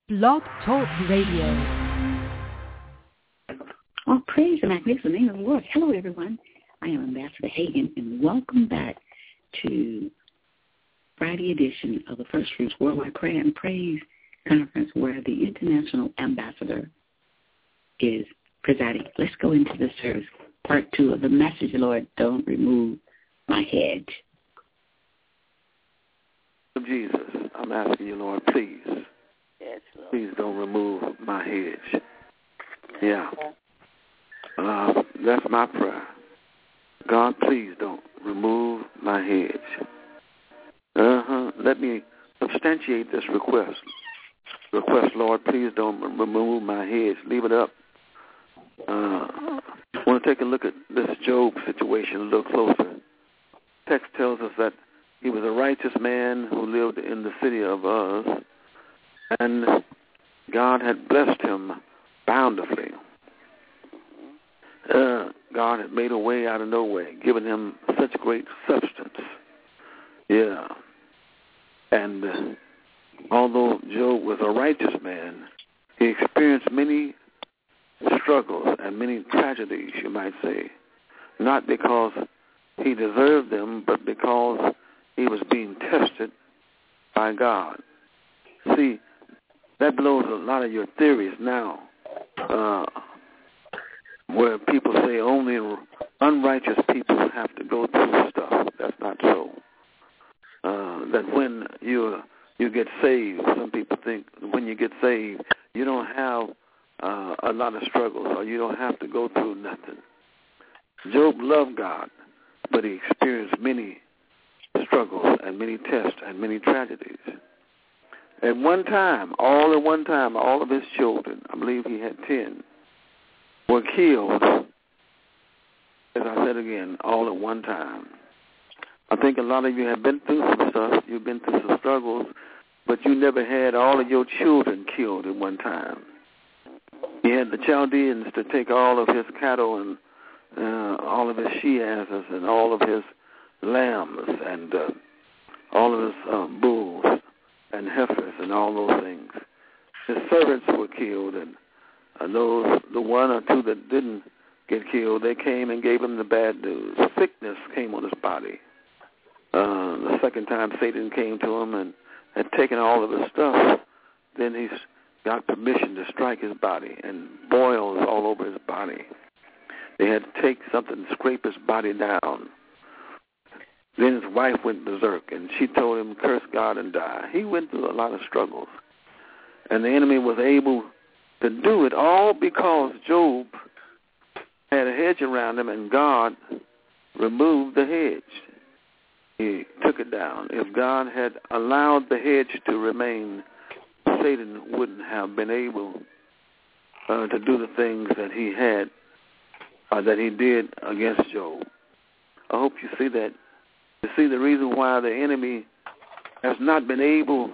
Blog Talk Radio. Oh, praise the magnificent name of the Lord. Hello, everyone. I am Ambassador Hagan, and welcome back to Friday edition of the First Fruits Worldwide Prayer and Praise Conference, where the International Ambassador is presiding. Let's go into the service. Part 2 of the message, Lord, don't remove my hedge. Jesus, I'm asking you, Lord, please. Yes, Lord. Please don't remove my hedge. Yeah. That's my prayer. God, please don't remove my hedge. Let me substantiate this request. Lord, please don't remove my hedge. Leave it up. I want to take a look at this Job situation a little closer. Text tells us that he was a righteous man who lived in the city of Uz, and God had blessed him bountifully. God had made a way out of no way, given him such great substance. Yeah. And although Job was a righteous man, he experienced many struggles and many tragedies, you might say, not because he deserved them, but because he was being tested by God. See, that blows a lot of your theories now, where people say only unrighteous people have to go through stuff. That's not so. That when you get saved, some people think when you get saved, you don't have a lot of struggles, or you don't have to go through nothing. Job loved God, but he experienced many struggles and many tests and many tragedies. At one time, all of his children, I believe he had 10, were killed, as I said again, all at one time. I think a lot of you have been through some stuff. You've been through some struggles, but you never had all of your children killed at one time. He had the Chaldeans to take all of his cattle and all of his she-asses and all of his lambs and all of his bulls and heifers and all those things. His servants were killed, and the one or two that didn't get killed, they came and gave him the bad news. Sickness came on his body. The second time Satan came to him and had taken all of his stuff, then he got permission to strike his body, and boils all over his body. They had to take something to scrape his body down. Then his wife went berserk, and she told him, curse God and die. He went through a lot of struggles. And the enemy was able to do it all because Job had a hedge around him, and God removed the hedge. He took it down. If God had allowed the hedge to remain, Satan wouldn't have been able to do the things that he had, that he did against Job. I hope you see that. You see the reason why the enemy has not been able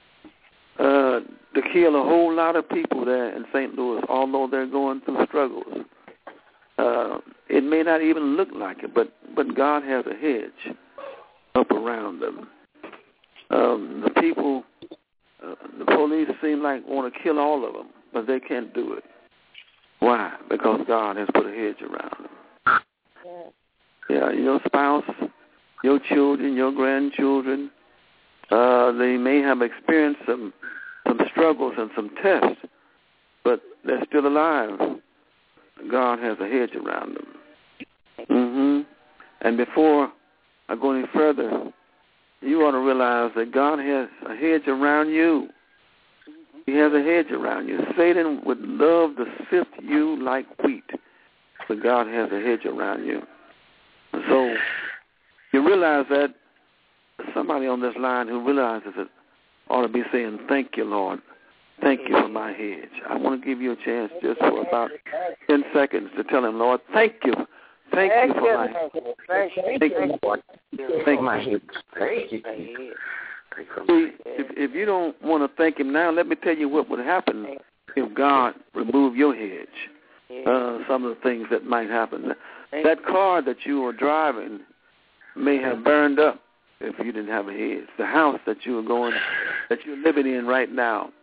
to kill a whole lot of people there in St. Louis, although they're going through struggles. It may not even look like it, but God has a hedge up around them. The people, the police seem like want to kill all of them, but they can't do it. Why? Because God has put a hedge around them. Yeah, your spouse, your children, your grandchildren, they may have experienced some struggles and some tests, but they're still alive. God has a hedge around them. And before I go any further, you ought to realize that God has a hedge around you. He has a hedge around you. Satan would love to sift you like wheat, but God has a hedge around you. And so you realize that somebody on this line who realizes it ought to be saying, thank you, Lord. Thank you for my hedge. I want to give you a chance just for about 10 seconds to tell him, Lord, thank you. Thank you for my hedge. Thank you, Lord. Thank my hedge. Thank you. See, if you don't want to thank him now, let me tell you what would happen if God removed your hedge. Some of the things that might happen. That car that you were driving may have burned up if you didn't have a hedge. The house that you're living in right now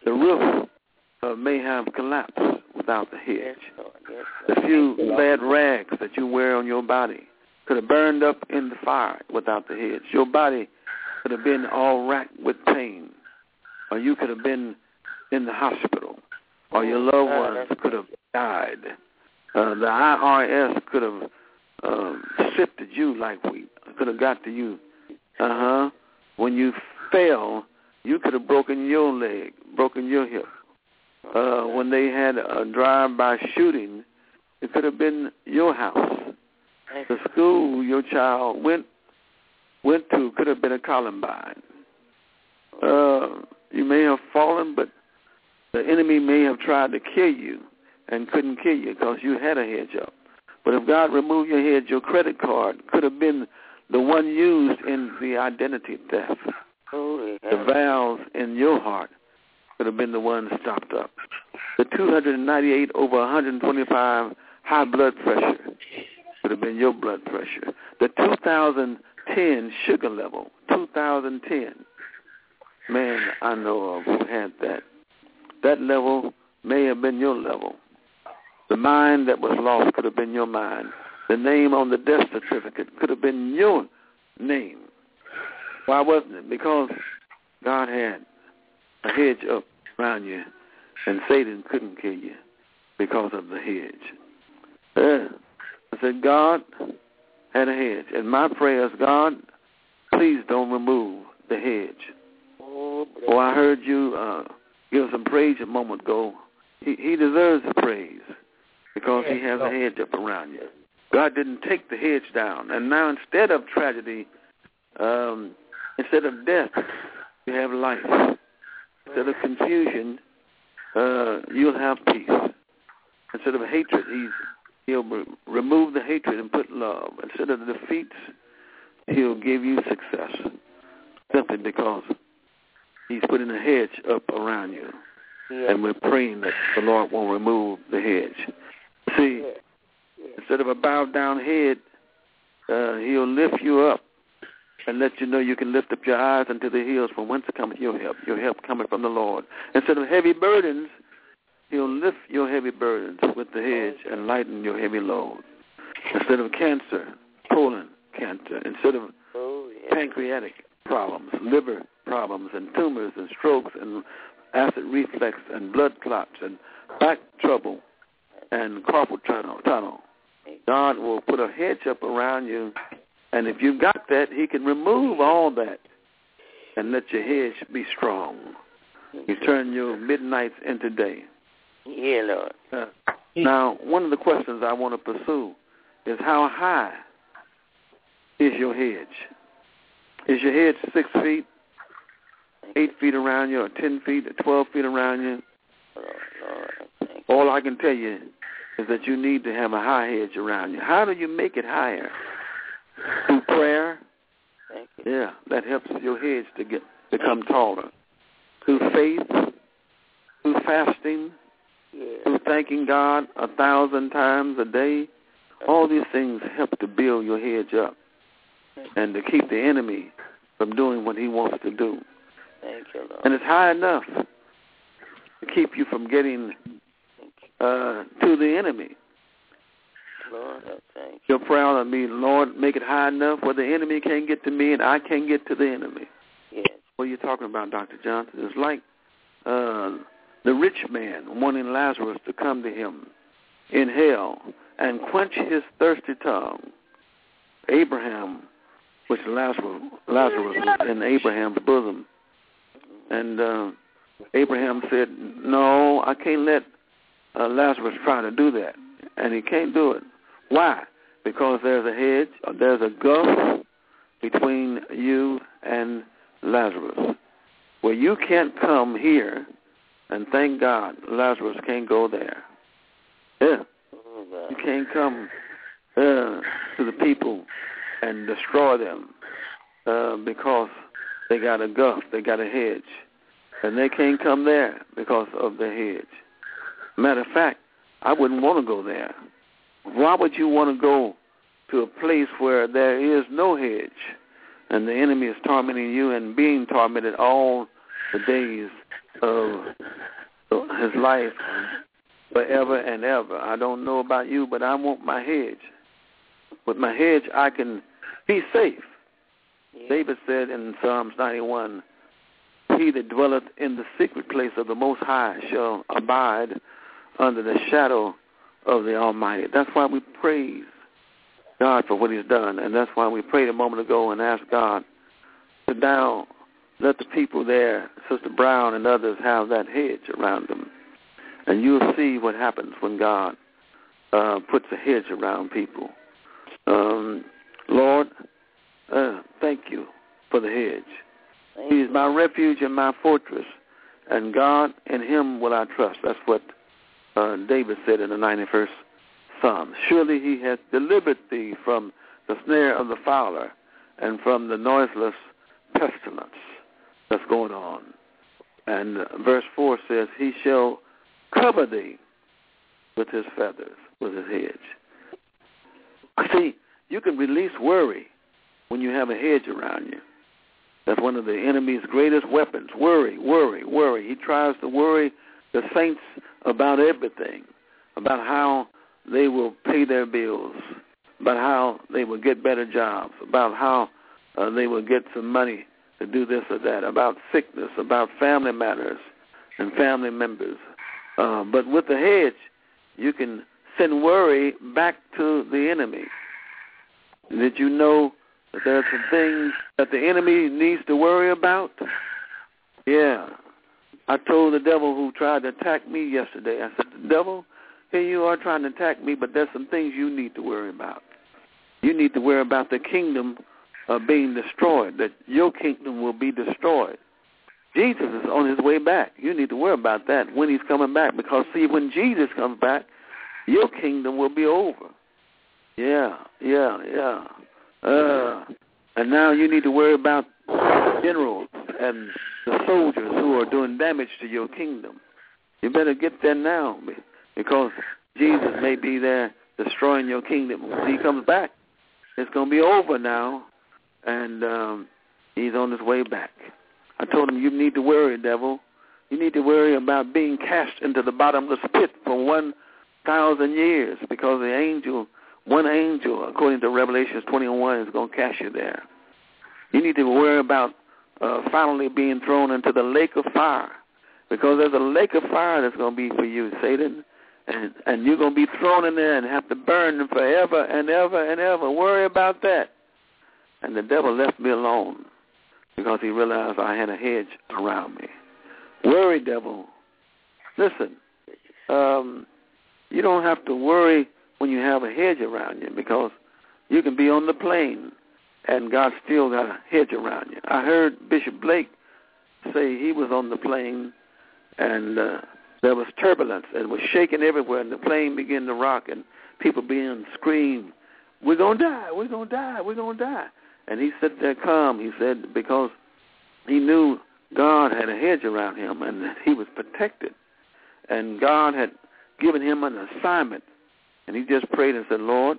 The roof may have collapsed without the hedge. Yes, Lord. Yes, The few bad rags that you wear on your body could have burned up in the fire without the hedge. Your body could have been all racked with pain, or you could have been in the hospital, or your loved ones could have died. The IRS could have sifted you like wheat, could have got to you. When you fell, you could have broken your leg, broken your hip. When they had a drive-by shooting, it could have been your house. The school your child went to could have been a Columbine. You may have fallen, but the enemy may have tried to kill you and couldn't kill you because you had a hedge up. But if God removed your hedge, your credit card could have been the one used in the identity theft. The valves in your heart could have been the one stopped up. The 298 over 125 high blood pressure could have been your blood pressure. The 2010 sugar level, 2010. Man, I know of who had that. That level may have been your level. The mind that was lost could have been your mind. The name on the death certificate could have been your name. Why wasn't it? Because God had a hedge up around you, and Satan couldn't kill you because of the hedge. I said, God had a hedge. And my prayer is, God, please don't remove the hedge. Oh, I heard you give some praise a moment ago. He deserves the praise because he has a hedge up around you. God didn't take the hedge down. And now instead of tragedy, instead of death, you have life. Instead of confusion, you'll have peace. Instead of hatred, he'll remove the hatred and put love. Instead of the defeats, he'll give you success. Simply because he's putting a hedge up around you. Yeah. And we're praying that the Lord won't remove the hedge. See, instead of a bowed down head, he'll lift you up and let you know you can lift up your eyes unto the hills from whence cometh your help coming from the Lord. Instead of heavy burdens, he'll lift your heavy burdens with the hedge and lighten your heavy load. Instead of cancer, colon cancer. Instead of pancreatic problems, liver problems, and tumors and strokes and acid reflux and blood clots and back trouble and carpal tunnel. God will put a hedge up around you, and if you've got that, he can remove all that and let your hedge be strong. You turn your midnights into day. Yeah, Lord. Now, one of the questions I want to pursue is how high is your hedge? Is your hedge 6 feet, 8 feet around you, or 10 feet, or 12 feet around you? All I can tell you is that you need to have a high hedge around you. How do you make it higher? Through prayer. Yeah, that helps your hedge to become taller. Through faith, through fasting, through thanking God 1,000 times a day. All these things help to build your hedge up and to keep the enemy from doing what he wants to do. Thank you, Lord. And it's high enough to keep you from getting to the enemy. Lord, thank you. You're proud of me, Lord. Make it high enough where the enemy can't get to me and I can't get to the enemy. Yes. What are you talking about, Dr. Johnson? It's like the rich man wanting Lazarus to come to him in hell and quench his thirsty tongue. Abraham, which Lazarus was in Abraham's bosom. And Abraham said, no, I can't let Lazarus try to do that. And he can't do it. Why? Because there's a hedge, there's a gulf between you and Lazarus, where you can't come here, and thank God Lazarus can't go there. Yeah. You can't come to the people and destroy them because they got a gulf, they got a hedge, and they can't come there because of the hedge. Matter of fact, I wouldn't want to go there. Why would you want to go to a place where there is no hedge and the enemy is tormenting you and being tormented all the days of his life forever and ever. I don't know about you, but I want my hedge. With my hedge, I can be safe. Yeah. David said in Psalms 91, he that dwelleth in the secret place of the Most High shall abide under the shadow of the Almighty. That's why we praise God for what he's done, and that's why we prayed a moment ago and asked God to now let the people there, Sister Brown and others, have that hedge around them. And you'll see what happens when God puts a hedge around people. Lord, thank you for the hedge. He is my refuge and my fortress, and God, in him will I trust. That's what David said in the 91st Psalm. Surely he hath delivered thee from the snare of the fowler and from the noiseless pestilence that's going on. And verse 4 says, he shall cover thee with his feathers, with his hedge. See, you can release worry when you have a hedge around you. That's one of the enemy's greatest weapons. Worry, worry, worry. He tries to worry the saints about everything, about how they will pay their bills, about how they will get better jobs, about how they will get some money to do this or that, about sickness, about family matters and family members. But with the hedge, you can send worry back to the enemy. Did you know that there are some things that the enemy needs to worry about? Yeah. I told the devil who tried to attack me yesterday, I said, the devil, here you are trying to attack me, but there's some things you need to worry about. You need to worry about the kingdom being destroyed, that your kingdom will be destroyed. Jesus is on his way back. You need to worry about that when he's coming back, because, see, when Jesus comes back, your kingdom will be over. Yeah. And now you need to worry about generals and the soldiers who are doing damage to your kingdom. You better get there now, because Jesus may be there destroying your kingdom. When he comes back, it's going to be over now, and he's on his way back. I told him, you need to worry, devil. You need to worry about being cast into the bottomless pit for 1,000 years, because one angel, according to Revelation 21, is going to cast you there. You need to worry about finally being thrown into the lake of fire, because there's a lake of fire that's going to be for you, Satan, and you're going to be thrown in there and have to burn forever and ever and ever. Worry about that. And the devil left me alone because he realized I had a hedge around me. Worry, devil. Listen, you don't have to worry when you have a hedge around you, because you can be on the plane and God still got a hedge around you. I heard Bishop Blake say he was on the plane and there was turbulence and it was shaking everywhere, and the plane began to rock and people began to scream, we're going to die, we're going to die, we're going to die. And he sat there calm, he said, because he knew God had a hedge around him and that he was protected. And God had given him an assignment. And he just prayed and said, Lord,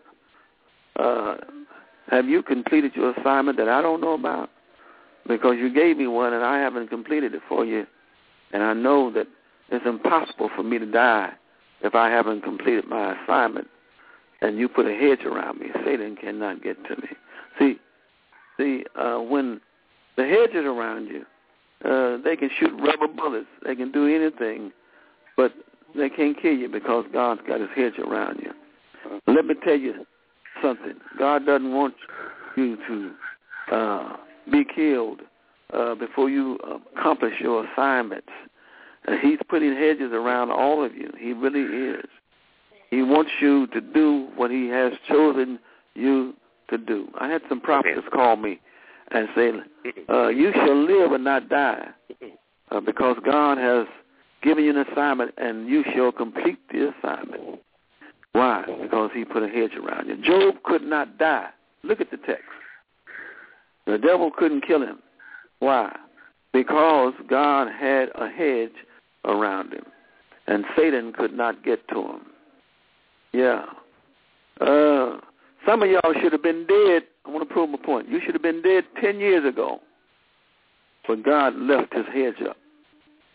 have you completed your assignment that I don't know about? Because you gave me one and I haven't completed it for you. And I know that it's impossible for me to die if I haven't completed my assignment. And you put a hedge around me. Satan cannot get to me. See, when the hedge is around you, they can shoot rubber bullets. They can do anything, but they can't kill you because God's got his hedge around you. Let me tell you something. God doesn't want you to be killed before you accomplish your assignments. He's putting hedges around all of you. He really is. He wants you to do what he has chosen you to do. I had some prophets call me and say, you shall live and not die, because God has given you an assignment and you shall complete the assignment. Why? Because he put a hedge around you. Job could not die. Look at the text. The devil couldn't kill him. Why? Because God had a hedge around him, and Satan could not get to him. Yeah. Some of y'all should have been dead. I want to prove my point. You should have been dead 10 years ago, but God left his hedge up.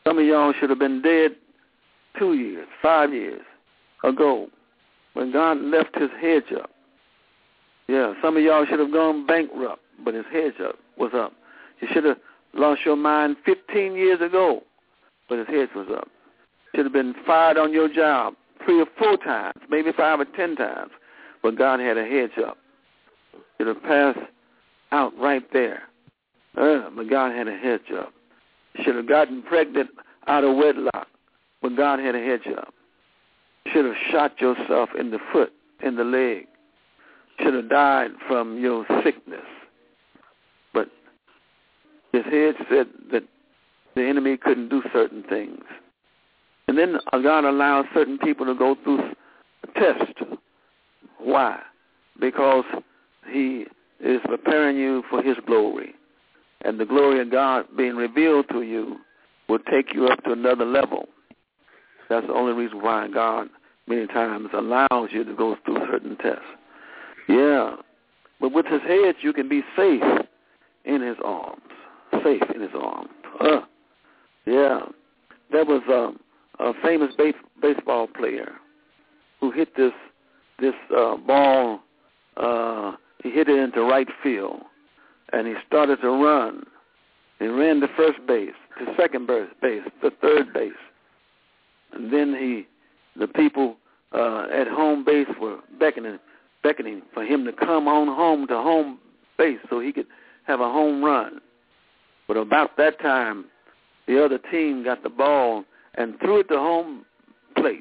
Some of y'all should have been dead 2 years, 5 years ago when God left his hedge up. Yeah, some of y'all should have gone bankrupt, but his hedge was up. You should have lost your mind 15 years ago, but his hedge was up. Should have been fired on your job 3 or 4 times, maybe 5 or 10 times, but God had a hedge up. Should have passed out right there, but God had a hedge up. Should have gotten pregnant out of wedlock, but God had a hedge up. Should have shot yourself in the foot, in the leg. Should have died from your sickness. But his hedge said that the enemy couldn't do certain things. And then God allows certain people to go through a test. Why? Because he is preparing you for his glory. And the glory of God being revealed to you will take you up to another level. That's the only reason why God many times allows you to go through certain tests. Yeah. But with his hedge, you can be safe in his arms. Safe in his arms. Yeah. There was a famous baseball player who hit this ball. He hit it into right field, and he started to run. He ran to first base, to second base, to third base. And then the people at home base were beckoning for him to come on home to home base so he could have a home run. But about that time, the other team got the ball and threw it to home plate.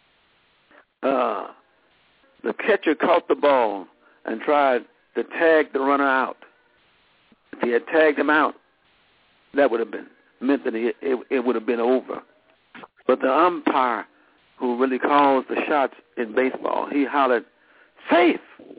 The catcher caught the ball and tried to tag the runner out. If he had tagged him out, that would have meant that it would have been over. But the umpire, who really calls the shots in baseball, he hollered, "Safe!"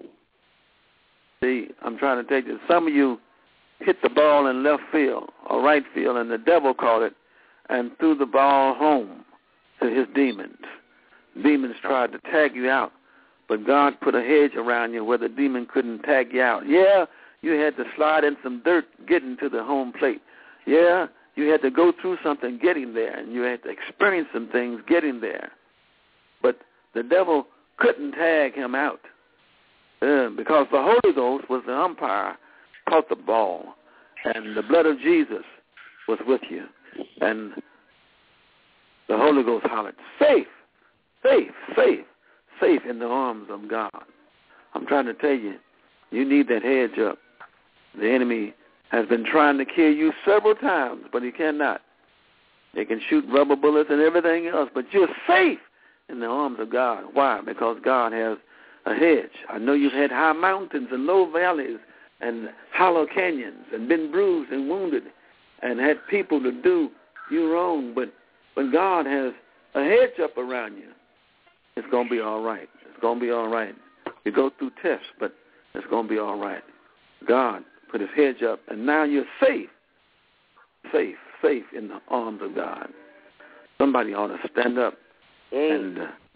See, I'm trying to tell you, some of you hit the ball in left field or right field, and the devil caught it and threw the ball home to his demons. Demons tried to tag you out, but God put a hedge around you where the demon couldn't tag you out. Yeah, you had to slide in some dirt getting to the home plate. Yeah, you had to go through something getting there, and you had to experience some things getting there. But the devil couldn't tag him out because the Holy Ghost was the umpire, caught the ball, and the blood of Jesus was with you. And the Holy Ghost hollered, "Safe, safe, safe, safe in the arms of God." I'm trying to tell you, you need that hedge up. The enemy has been trying to kill you several times, but he cannot. They can shoot rubber bullets and everything else, but you're safe in the arms of God. Why? Because God has a hedge. I know you've had high mountains and low valleys and hollow canyons and been bruised and wounded and had people to do you wrong, but when God has a hedge up around you, it's going to be all right. It's going to be all right. You go through tests, but it's going to be all right. God put his hedge up, and now you're safe, safe, safe in the arms of God. Somebody ought to stand up and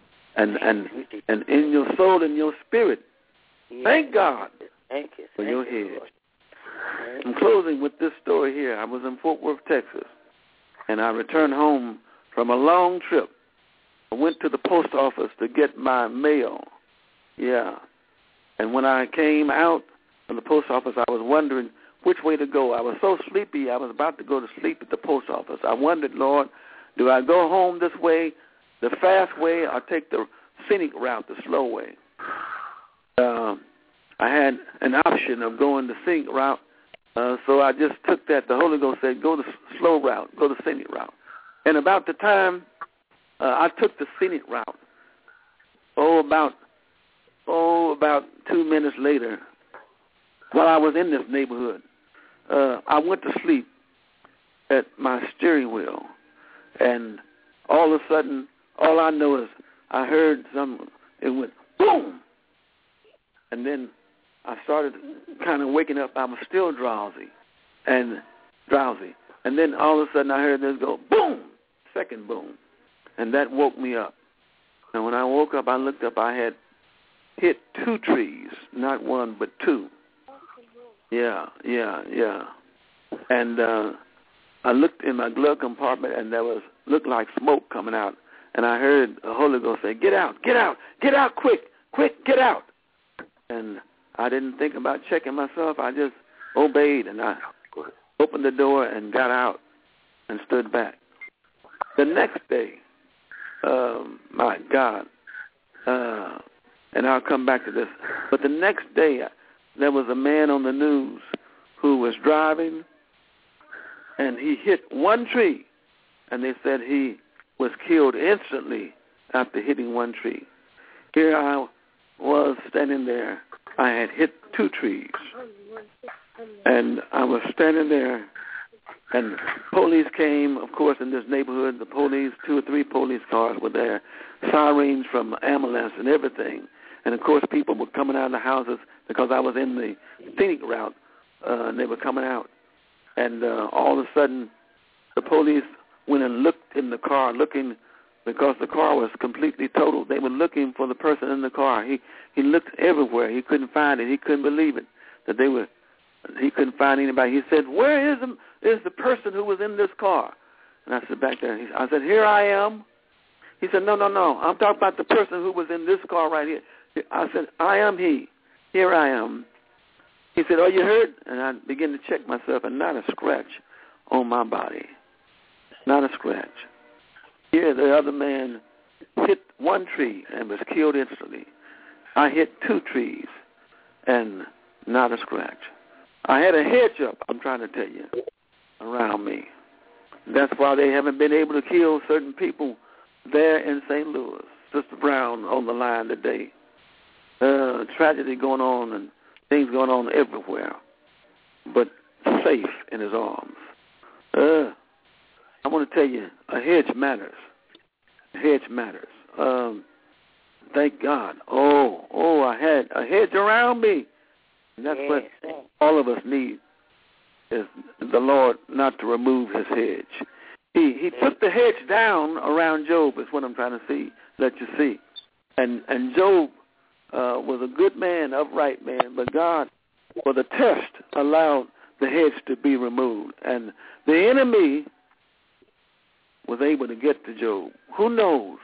in your soul and your spirit, thank God for your hedge. I'm closing with this story here. I was in Fort Worth, Texas, and I returned home from a long trip. I went to the post office to get my mail. Yeah. And when I came out from the post office, I was wondering which way to go. I was so sleepy, I was about to go to sleep at the post office. I wondered, Lord, do I go home this way, the fast way, or take the scenic route, the slow way? I had an option of going the scenic route, so I just took that. The Holy Ghost said, go the slow route, go the scenic route. And about the time I took the scenic route, about 2 minutes later, while I was in this neighborhood, I went to sleep at my steering wheel, and all of a sudden, all I know is I heard it went boom, and then I started kind of waking up. I was still drowsy, and then all of a sudden I heard this go boom, second boom, and that woke me up. And when I woke up, I looked up. I had hit 2 trees, not 1 but 2. Yeah. And I looked in my glove compartment, and looked like smoke coming out. And I heard the Holy Ghost say, "Get out, get out, get out, quick, get out." And I didn't think about checking myself. I just obeyed, and I opened the door and got out and stood back. The next day, my God, and I'll come back to this, but the next day there was a man on the news who was driving, and he hit one tree, and they said he was killed instantly after hitting one tree. Here I was standing there. I had hit 2 trees, and I was standing there, and police came, of course, in this neighborhood. The police, 2 or 3 police cars were there, sirens from ambulance and everything. And, of course, people were coming out of the houses because I was in the scenic route, and they were coming out. And all of a sudden, the police went and looked in the car, looking because the car was completely totaled. They were looking for the person in the car. He looked everywhere. He couldn't find it. He couldn't believe it that he couldn't find anybody. He said, "Where is the person who was in this car?" And I said, "Back there." I said, "Here I am." He said, No. I'm talking about the person who was in this car right here. I said, "I am he. Here I am." He said, "Oh, you hurt?" And I began to check myself, and not a scratch on my body. Not a scratch. Here, the other man hit one tree and was killed instantly. I hit 2 trees and not a scratch. I had a hedge up, I'm trying to tell you, around me. That's why they haven't been able to kill certain people there in St. Louis. Sister Brown on the line today. Tragedy going on and things going on everywhere, but safe in his arms. I want to tell you, a hedge matters. A hedge matters. Thank God. Oh, I had a hedge around me. And that's what all of us need, is the Lord not to remove his hedge. He took the hedge down around Job, is what I'm trying to let you see. And Job was a good man, upright man, but God, for the test, allowed the hedge to be removed. And the enemy was able to get to Job. Who knows?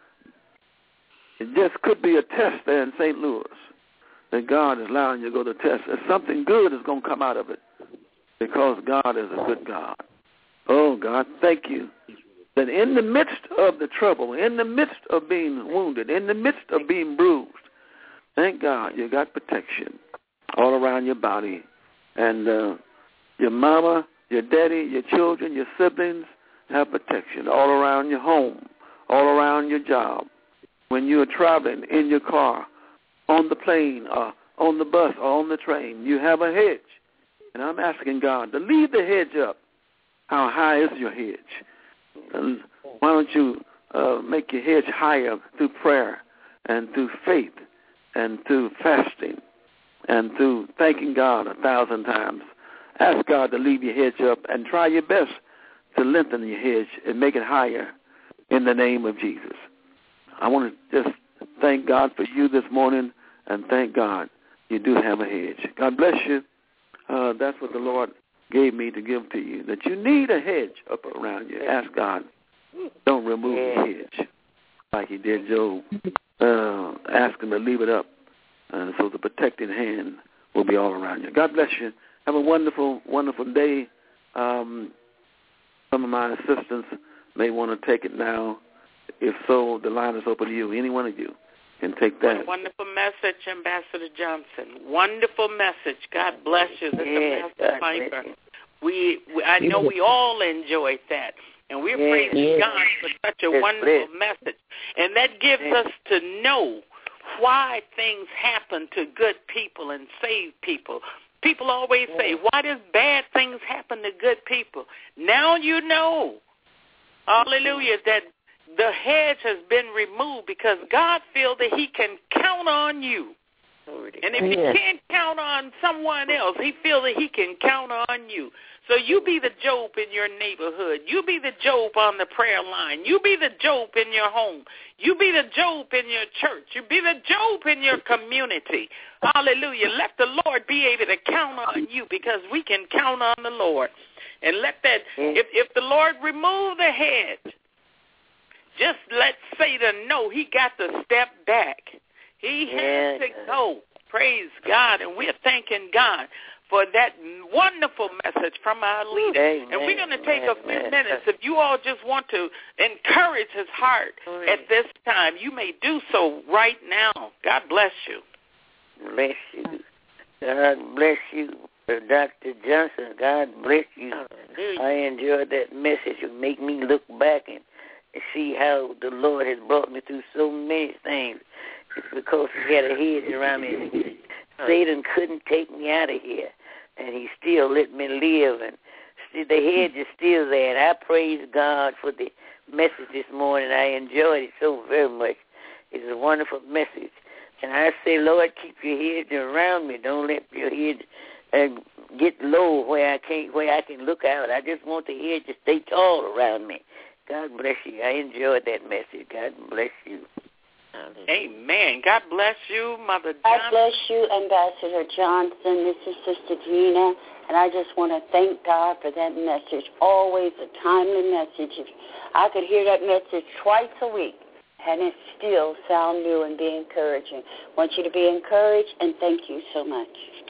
It just could be a test there in St. Louis that God is allowing you to go to test. And something good is going to come out of it because God is a good God. Oh, God, thank you that in the midst of the trouble, in the midst of being wounded, in the midst of being bruised, thank God you got protection all around your body. And your mama, your daddy, your children, your siblings have protection all around your home, all around your job. When you're traveling in your car, on the plane, or on the bus, or on the train, you have a hedge. And I'm asking God to leave the hedge up. How high is your hedge? And why don't you make your hedge higher through prayer and through faith and through fasting and through thanking God 1,000 times. Ask God to leave your hedge up and try your best to lengthen your hedge and make it higher in the name of Jesus. I want to just thank God for you this morning and thank God you do have a hedge. God bless you. That's what the Lord gave me to give to you, that you need a hedge up around you. Ask God, don't remove the hedge like he did Job. Ask him to leave it up so the protecting hand will be all around you. God bless you. Have a wonderful, wonderful day. Some of my assistants may want to take it now. If so, the line is open to you. Any one of you can take that. Wonderful message, Ambassador Johnson. Wonderful message. God bless you, Mr. Piper. I know we all enjoyed that, and we're praising God for such a wonderful message. And that gives us to know why things happen to good people and save people. People always say, why does bad things happen to good people? Now you know, hallelujah, that the hedge has been removed because God feels that he can count on you And if he can't count on someone else, he feels that he can count on you. So you be the Job in your neighborhood. You be the Job on the prayer line. You be the Job in your home. You be the Job in your church. You be the Job in your community. Hallelujah. Let the Lord be able to count on you, because we can count on the Lord. And let that, if the Lord remove the hedge, just let Satan know he got to step back. He has to go. Praise God. And we're thanking God for that wonderful message from our leader. And we're going to take a few minutes. If you all just want to encourage his heart at this time, you may do so right now. God bless you. Bless you. God bless you. Dr. Johnson, God bless you. I enjoyed that message. It make me look back and see how the Lord has brought me through so many things. It's because he had a hedge around me. Satan couldn't take me out of here, and he still let me live. And the hedge is still there. And I praise God for the message this morning. I enjoyed it so very much. It's a wonderful message. And I say, Lord, keep your hedge around me. Don't let your hedge get low where I can look out. I just want the hedge to stay tall around me. God bless you. I enjoyed that message. God bless you. Amen. God bless you, Mother Johnson. God bless you, Ambassador Johnson. This is Sister Gina, and I just want to thank God for that message. Always a timely message. I could hear that message twice a week, and it still sound new and be encouraging. I want you to be encouraged, and thank you so much.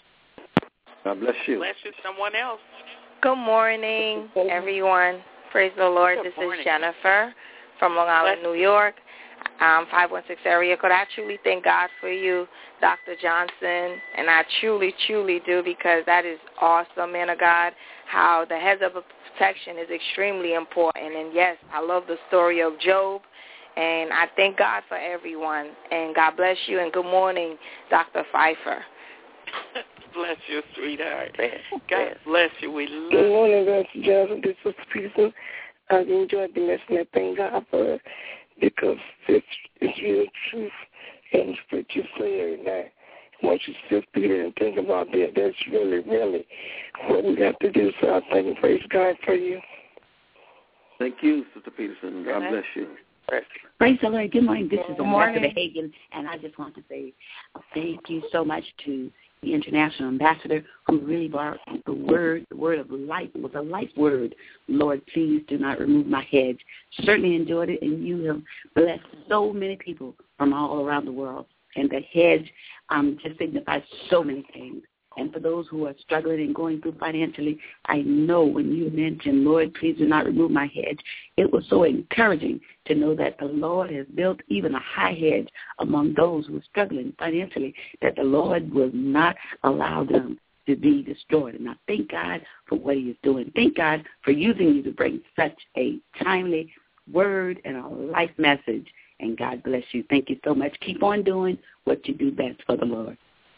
God bless you. Bless you, someone else. Good morning, everyone. Praise the Lord. This is Jennifer from Long Island, New York. 516 area code. I truly thank God for you, Dr. Johnson, and I truly, truly do, because that is awesome, man of God, how the heads of protection is extremely important. And, yes, I love the story of Job, and I thank God for everyone. And God bless you, and good morning, Dr. Pfeiffer. Bless you, sweetheart. God bless you. We love you. Good morning, Dr. Johnson. This is Peterson. I've enjoyed the message, and I thank God for it, because it's real truth and what you say every night. Once you sit there and think about that, that's really, really what we have to do. So I thank and praise God for you. Thank you, Sister Peterson. God bless you. Praise the Lord. Good morning. This is Ambassador Hagan, and I just want to say thank you so much to the international ambassador who really brought the word of life. It was a life word. Lord, please do not remove my hedge. Certainly enjoyed it, and you have blessed so many people from all around the world. And the hedge just signifies so many things. And for those who are struggling and going through financially, I know when you mentioned, Lord, please do not remove my hedge, it was so encouraging to know that the Lord has built even a high hedge among those who are struggling financially, that the Lord will not allow them to be destroyed. And I thank God for what he is doing. Thank God for using you to bring such a timely word and a life message. And God bless you. Thank you so much. Keep on doing what you do best for the Lord.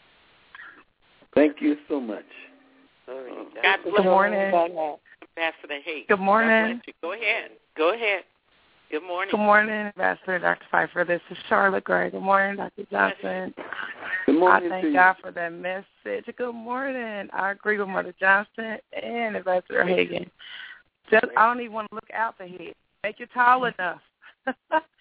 Thank you so much. God bless Good morning. Ambassador Hayes. Good morning. Go ahead. Good morning. Good morning, Ambassador Dr. Pfeiffer. This is Charlotte Gray. Good morning, Dr. Johnson. Good morning. I thank God for that message. Good morning. I agree with Mother Johnson and Ambassador Hagan. I don't even want to look out the head. Make it tall enough.